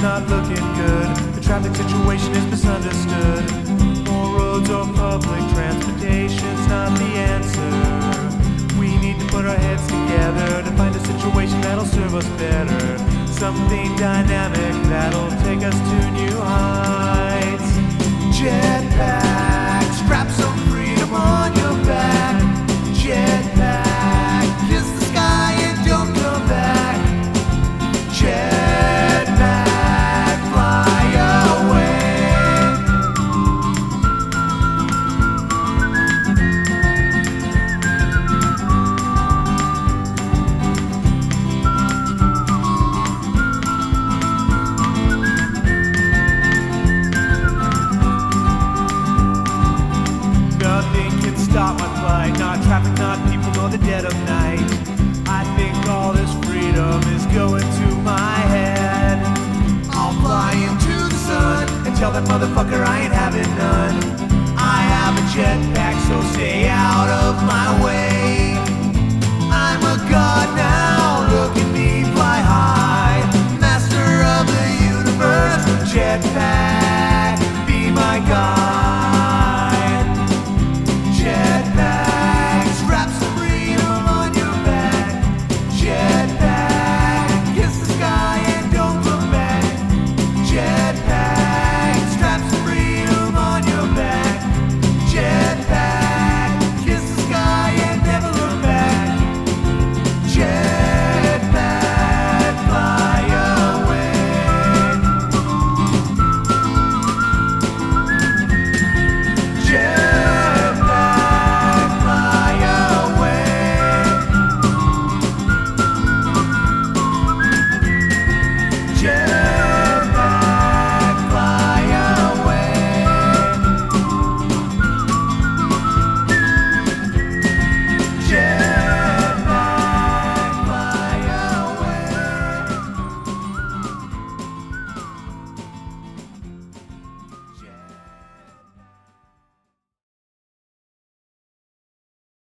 not looking good. The traffic situation is misunderstood. More roads or public transportation's not the answer. We need to put our heads together to find a situation that'll serve us better. Something dynamic that'll take us to new heights. Jetpack, strap some freedom on your back. Jetpack, kiss the sky and don't come back. Jetpack, fly away. Nothing can stop my flight, not traffic, not people, nor the dead of night. I think all this freedom is going to my head. I'll fly into the sun and tell that motherfucker I ain't having none. I have a jetpack.